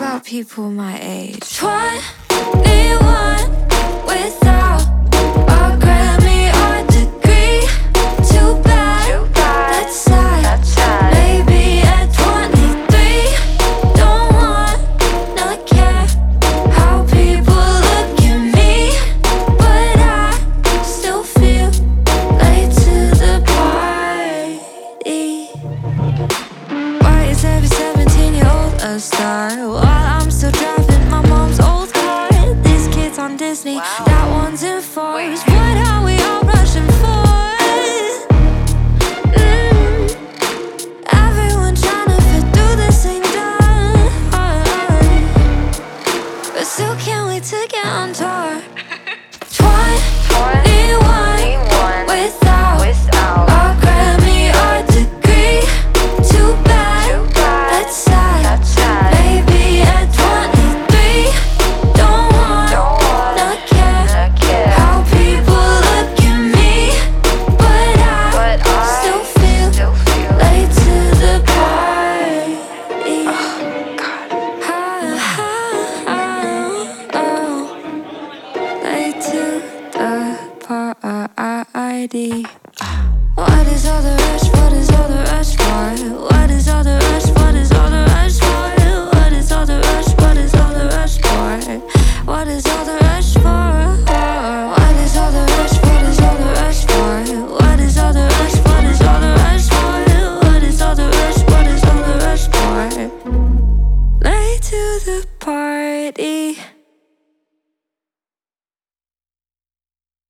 about people my age. 21 without a Grammy or degree. Too bad, that's sad. Maybe at 23, don't wanna care how people look at me, but I still feel late to the party. Why is every 17-year-old a star while I'm still driving my mom's old car? These kids on Disney, that one's in force. What are we all rushing for? Everyone trying to fit through the same door, but still can't wait to get on tour. 21 without a Grammy or degree. Too bad, that's sad. Maybe at 23, don't wanna care how people look at me, but I still feel late to the party. Late to the party. What is all the rush? What is all the rush for? What is all the